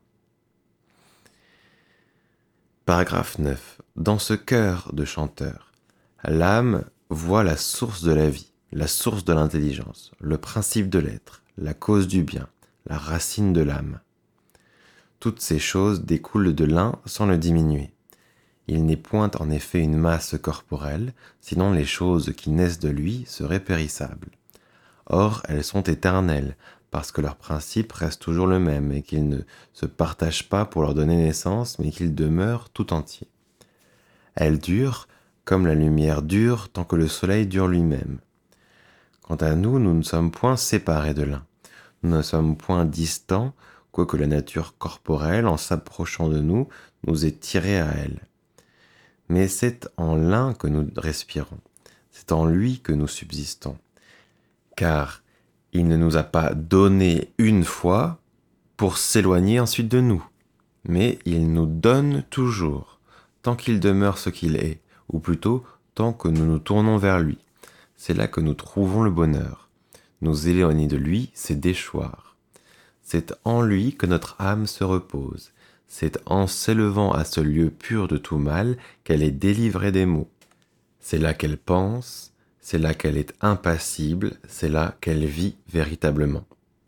Paragraphe neuf. Dans ce chœur de chanteurs, l'âme voit la source de la vie, la source de l'intelligence, le principe de l'être, la cause du bien, la racine de l'âme. Toutes ces choses découlent de l'un sans le diminuer. Il n'est point en effet une masse corporelle, sinon les choses qui naissent de lui seraient périssables. Or, elles sont éternelles, parce que leur principe reste toujours le même, et qu'ils ne se partagent pas pour leur donner naissance, mais qu'ils demeurent tout entiers. Elles durent, comme la lumière dure tant que le soleil dure lui-même. Quant à nous, nous ne sommes point séparés de l'un. Nous ne sommes point distants, quoique la nature corporelle, en s'approchant de nous, nous ait tirés à elle. Mais c'est en l'un que nous respirons, c'est en lui que nous subsistons. Car il ne nous a pas donné une fois pour s'éloigner ensuite de nous, mais il nous donne toujours, tant qu'il demeure ce qu'il est, ou plutôt tant que nous nous tournons vers lui. C'est là que nous trouvons le bonheur. Nous éloigner de lui, c'est déchoir. C'est en lui que notre âme se repose. C'est en s'élevant à ce lieu pur de tout mal qu'elle est délivrée des maux. C'est là qu'elle pense, c'est là qu'elle est impassible, c'est là qu'elle vit véritablement.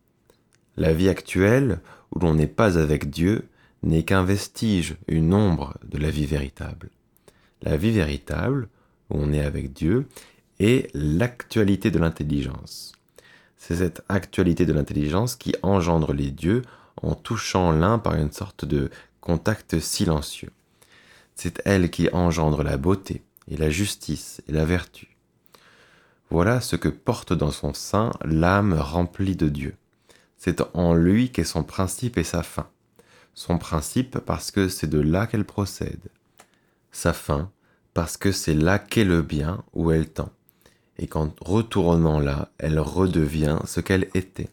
La vie actuelle, où l'on n'est pas avec Dieu, n'est qu'un vestige, une ombre de la vie véritable. La vie véritable, où on est avec Dieu, est l'actualité de l'intelligence. C'est cette actualité de l'intelligence qui engendre les dieux en touchant l'un par une sorte de contact silencieux. C'est elle qui engendre la beauté et la justice et la vertu. Voilà ce que porte dans son sein l'âme remplie de Dieu. C'est en lui qu'est son principe et sa fin. Son principe parce que c'est de là qu'elle procède. Sa fin parce que c'est là qu'est le bien où elle tend. Et qu'en retournant là, elle redevient ce qu'elle était.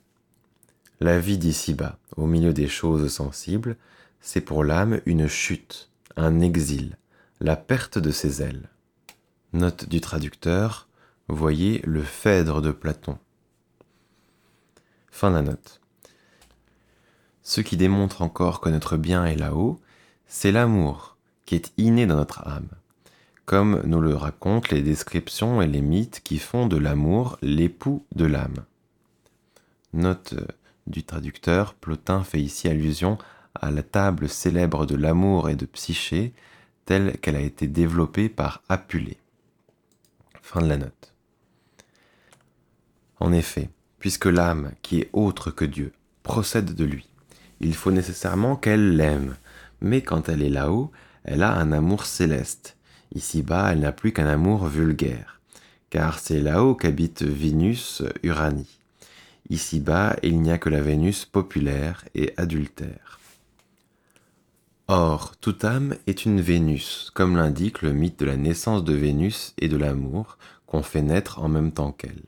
La vie d'ici-bas, au milieu des choses sensibles, c'est pour l'âme une chute, un exil, la perte de ses ailes. Note du traducteur, voyez le Phèdre de Platon. Fin de la note. Ce qui démontre encore que notre bien est là-haut, c'est l'amour qui est inné dans notre âme, comme nous le racontent les descriptions et les mythes qui font de l'amour l'époux de l'âme. Note du traducteur, Plotin fait ici allusion à la table célèbre de l'amour et de Psyché, telle qu'elle a été développée par Apulée. Fin de la note. En effet, puisque l'âme, qui est autre que Dieu, procède de lui, il faut nécessairement qu'elle l'aime, mais quand elle est là-haut, elle a un amour céleste. Ici-bas, elle n'a plus qu'un amour vulgaire, car c'est là-haut qu'habite Vénus Uranie. Ici-bas, il n'y a que la Vénus populaire et adultère. Or, toute âme est une Vénus, comme l'indique le mythe de la naissance de Vénus et de l'amour qu'on fait naître en même temps qu'elle.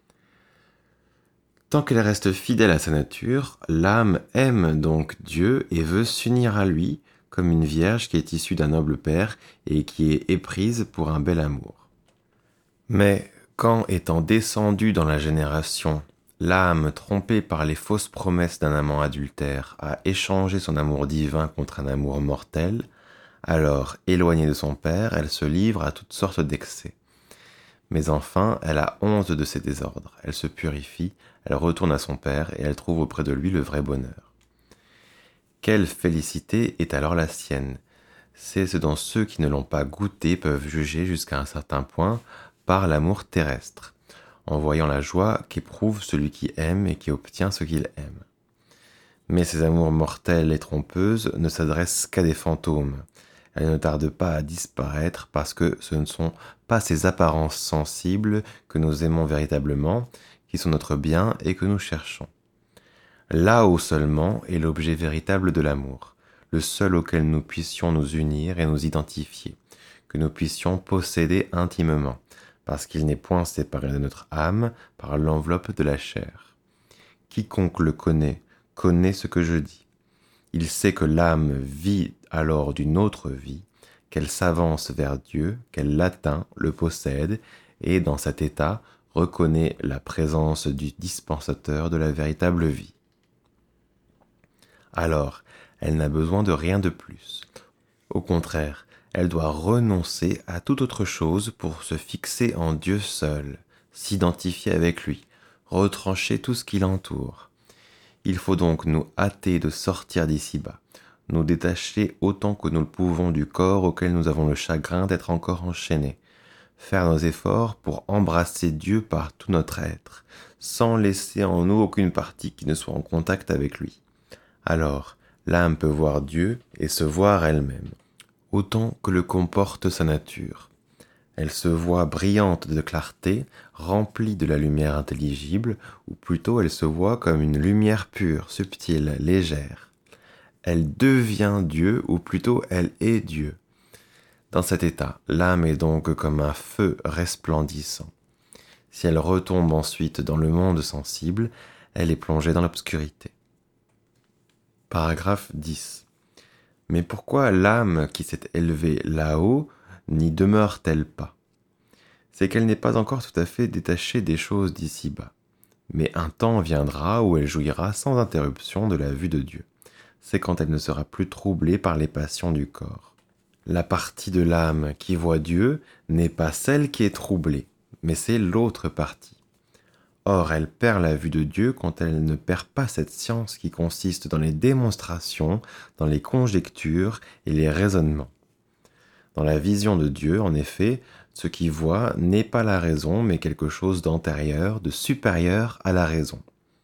Tant qu'elle reste fidèle à sa nature, l'âme aime donc Dieu et veut s'unir à lui, comme une vierge qui est issue d'un noble père et qui est éprise pour un bel amour. Mais quand, étant descendue dans la génération, l'âme, trompée par les fausses promesses d'un amant adultère, a échangé son amour divin contre un amour mortel, alors, éloignée de son père, elle se livre à toutes sortes d'excès. Mais enfin, elle a honte de ses désordres, elle se purifie, elle retourne à son père et elle trouve auprès de lui le vrai bonheur. Quelle félicité est alors la sienne? C'est ce dont ceux qui ne l'ont pas goûté peuvent juger jusqu'à un certain point par l'amour terrestre, en voyant la joie qu'éprouve celui qui aime et qui obtient ce qu'il aime. Mais ces amours mortelles et trompeuses ne s'adressent qu'à des fantômes. Elles ne tardent pas à disparaître parce que ce ne sont pas ces apparences sensibles que nous aimons véritablement, qui sont notre bien et que nous cherchons. Là-haut seulement est l'objet véritable de l'amour, le seul auquel nous puissions nous unir et nous identifier, que nous puissions posséder intimement, parce qu'il n'est point séparé de notre âme par l'enveloppe de la chair. Quiconque le connaît, connaît ce que je dis. Il sait que l'âme vit alors d'une autre vie, qu'elle s'avance vers Dieu, qu'elle l'atteint, le possède, et dans cet état reconnaît la présence du dispensateur de la véritable vie. Alors, elle n'a besoin de rien de plus. Au contraire, elle doit renoncer à toute autre chose pour se fixer en Dieu seul, s'identifier avec lui, retrancher tout ce qui l'entoure. Il faut donc nous hâter de sortir d'ici-bas, nous détacher autant que nous le pouvons du corps auquel nous avons le chagrin d'être encore enchaînés, faire nos efforts pour embrasser Dieu par tout notre être, sans laisser en nous aucune partie qui ne soit en contact avec lui. Alors, l'âme peut voir Dieu et se voir elle-même, autant que le comporte sa nature. Elle se voit brillante de clarté, remplie de la lumière intelligible, ou plutôt elle se voit comme une lumière pure, subtile, légère. Elle devient Dieu, ou plutôt elle est Dieu. Dans cet état, l'âme est donc comme un feu resplendissant. Si elle retombe ensuite dans le monde sensible, elle est plongée dans l'obscurité. Paragraphe dix. Mais pourquoi l'âme qui s'est élevée là-haut n'y demeure-t-elle pas ? C'est qu'elle n'est pas encore tout à fait détachée des choses d'ici-bas. Mais un temps viendra où elle jouira sans interruption de la vue de Dieu. C'est quand elle ne sera plus troublée par les passions du corps. La partie de l'âme qui voit Dieu n'est pas celle qui est troublée, mais c'est l'autre partie. Or, elle perd la vue de Dieu quand elle ne perd pas cette science qui consiste dans les démonstrations, dans les conjectures et les raisonnements. Dans la vision de Dieu, en effet, ce qui voit n'est pas la raison, mais quelque chose d'antérieur, de supérieur à la raison.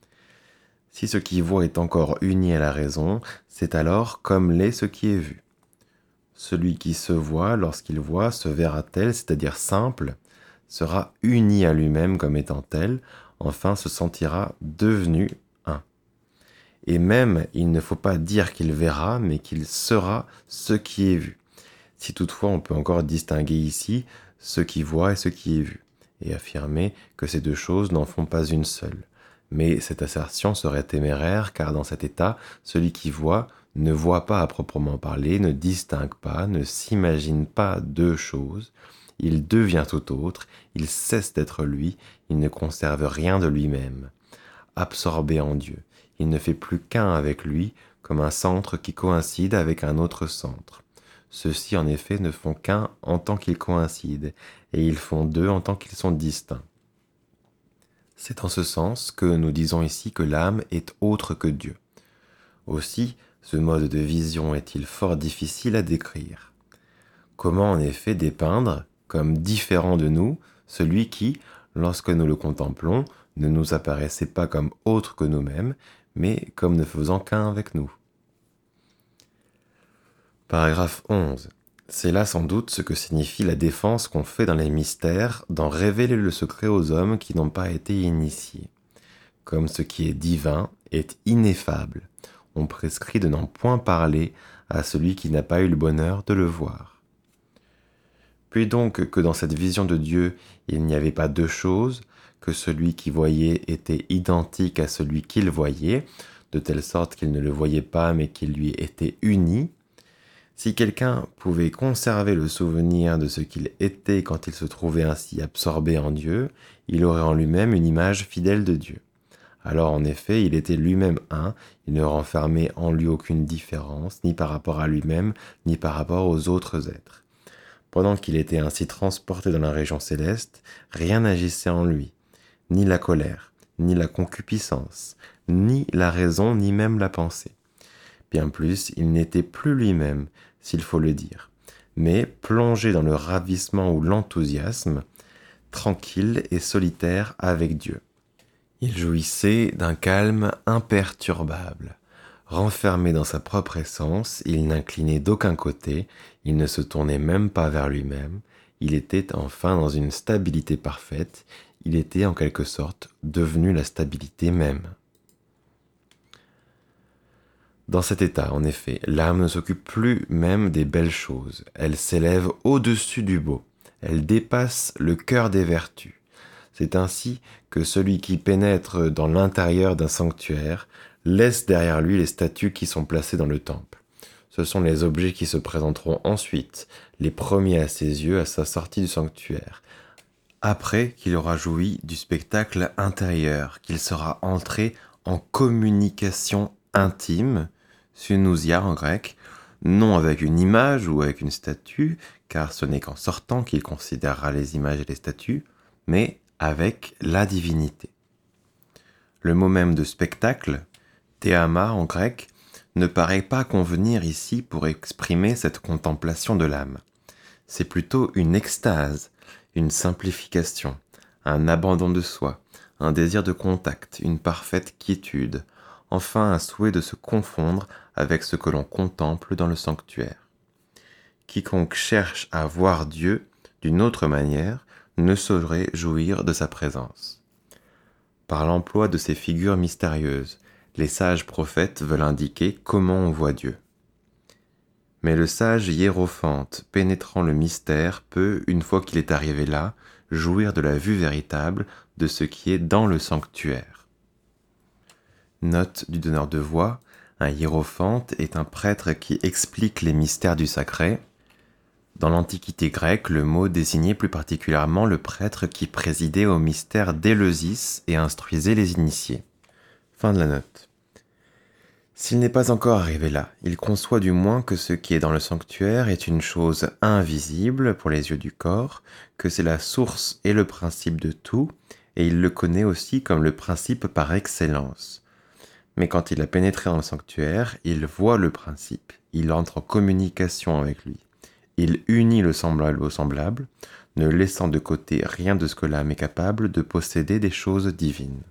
Si ce qui voit est encore uni à la raison, c'est alors comme l'est ce qui est vu. Celui qui se voit, lorsqu'il voit, se verra tel, c'est-à-dire simple, sera uni à lui-même comme étant tel, enfin se sentira devenu un. Et même, il ne faut pas dire qu'il verra, mais qu'il sera ce qui est vu. Si toutefois on peut encore distinguer ici ce qui voit et ce qui est vu, et affirmer que ces deux choses n'en font pas une seule. Mais cette assertion serait téméraire, car dans cet état, celui qui voit ne voit pas à proprement parler, ne distingue pas, ne s'imagine pas deux choses, il devient tout autre, il cesse d'être lui, il ne conserve rien de lui-même. Absorbé en Dieu, il ne fait plus qu'un avec lui, comme un centre qui coïncide avec un autre centre. Ceux-ci, en effet, ne font qu'un en tant qu'ils coïncident, et ils font deux en tant qu'ils sont distincts. C'est en ce sens que nous disons ici que l'âme est autre que Dieu. Aussi, ce mode de vision est-il fort difficile à décrire. Comment en effet dépeindre, comme différent de nous, celui qui, lorsque nous le contemplons, ne nous apparaissait pas comme autre que nous-mêmes, mais comme ne faisant qu'un avec nous. Paragraphe onze. C'est là sans doute ce que signifie la défense qu'on fait dans les mystères d'en révéler le secret aux hommes qui n'ont pas été initiés. Comme ce qui est divin est ineffable, on prescrit de n'en point parler à celui qui n'a pas eu le bonheur de le voir. Puis donc que dans cette vision de Dieu, il n'y avait pas deux choses, que celui qui voyait était identique à celui qu'il voyait, de telle sorte qu'il ne le voyait pas mais qu'il lui était uni. Si quelqu'un pouvait conserver le souvenir de ce qu'il était quand il se trouvait ainsi absorbé en Dieu, il aurait en lui-même une image fidèle de Dieu. Alors en effet, il était lui-même un, il ne renfermait en lui aucune différence, ni par rapport à lui-même, ni par rapport aux autres êtres. Pendant qu'il était ainsi transporté dans la région céleste, rien n'agissait en lui, ni la colère, ni la concupiscence, ni la raison, ni même la pensée. Bien plus, il n'était plus lui-même, s'il faut le dire, mais plongé dans le ravissement ou l'enthousiasme, tranquille et solitaire avec Dieu. Il jouissait d'un calme imperturbable. Renfermé dans sa propre essence, il n'inclinait d'aucun côté, il ne se tournait même pas vers lui-même, il était enfin dans une stabilité parfaite, il était en quelque sorte devenu la stabilité même. Dans cet état, en effet, l'âme ne s'occupe plus même des belles choses, elle s'élève au-dessus du beau, elle dépasse le cœur des vertus. C'est ainsi que celui qui pénètre dans l'intérieur d'un sanctuaire laisse derrière lui les statues qui sont placées dans le temple. Ce sont les objets qui se présenteront ensuite, les premiers à ses yeux à sa sortie du sanctuaire, après qu'il aura joui du spectacle intérieur, qu'il sera entré en communication intime, sunousia en grec, non avec une image ou avec une statue, car ce n'est qu'en sortant qu'il considérera les images et les statues, mais avec la divinité. Le mot même de spectacle, théama en grec, ne paraît pas convenir ici pour exprimer cette contemplation de l'âme. C'est plutôt une extase, une simplification, un abandon de soi, un désir de contact, une parfaite quiétude, enfin un souhait de se confondre avec ce que l'on contemple dans le sanctuaire. Quiconque cherche à voir Dieu d'une autre manière ne saurait jouir de sa présence. Par l'emploi de ces figures mystérieuses, les sages prophètes veulent indiquer comment on voit Dieu. Mais le sage hiérophante, pénétrant le mystère, peut, une fois qu'il est arrivé là, jouir de la vue véritable de ce qui est dans le sanctuaire. Note du donneur de voix, un hiérophante est un prêtre qui explique les mystères du sacré. Dans l'Antiquité grecque, le mot désignait plus particulièrement le prêtre qui présidait au mystère d'Éleusis et instruisait les initiés. Fin de la note. S'il n'est pas encore arrivé là, il conçoit du moins que ce qui est dans le sanctuaire est une chose invisible pour les yeux du corps, que c'est la source et le principe de tout, et il le connaît aussi comme le principe par excellence. Mais quand il a pénétré dans le sanctuaire, il voit le principe, il entre en communication avec lui. Il unit le semblable au semblable, ne laissant de côté rien de ce que l'âme est capable de posséder des choses divines.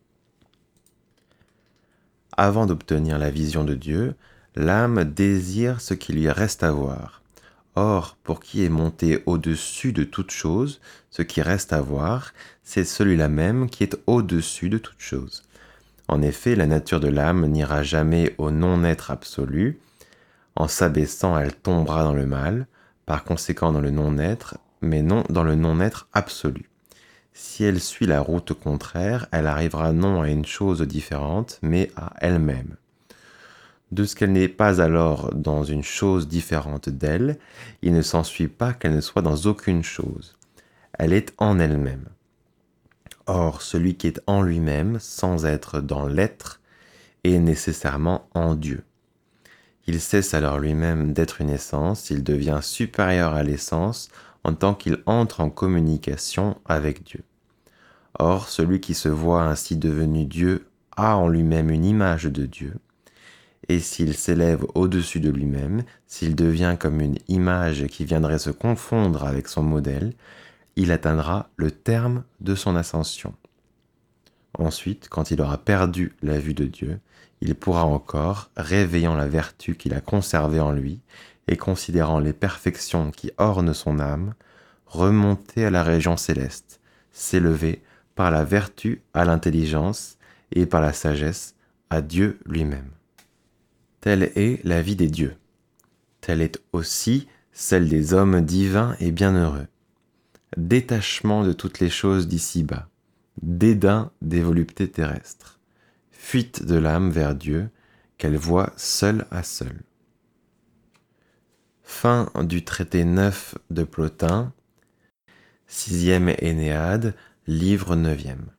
Avant d'obtenir la vision de Dieu, l'âme désire ce qui lui reste à voir. Or, pour qui est monté au-dessus de toute chose, ce qui reste à voir, c'est celui-là même qui est au-dessus de toute chose. En effet, la nature de l'âme n'ira jamais au non-être absolu. En s'abaissant, elle tombera dans le mal, par conséquent dans le non-être, mais non dans le non-être absolu. Si elle suit la route contraire, elle arrivera non à une chose différente, mais à elle-même. De ce qu'elle n'est pas alors dans une chose différente d'elle, il ne s'ensuit pas qu'elle ne soit dans aucune chose. Elle est en elle-même. Or, celui qui est en lui-même, sans être dans l'être, est nécessairement en Dieu. Il cesse alors lui-même d'être une essence, il devient supérieur à l'essence en tant qu'il entre en communication avec Dieu. Or, celui qui se voit ainsi devenu Dieu a en lui-même une image de Dieu, et s'il s'élève au-dessus de lui-même, s'il devient comme une image qui viendrait se confondre avec son modèle, il atteindra le terme de son ascension. Ensuite, quand il aura perdu la vue de Dieu, il pourra encore, réveillant la vertu qu'il a conservée en lui et considérant les perfections qui ornent son âme, remonter à la région céleste, s'élever par la vertu à l'intelligence et par la sagesse à Dieu lui-même. Telle est la vie des dieux. Telle est aussi celle des hommes divins et bienheureux. Détachement de toutes les choses d'ici-bas, dédain des voluptés terrestres, fuite de l'âme vers Dieu, qu'elle voit seule à seule. Fin du traité neuf de Plotin, sixième Énéade, livre neuvième.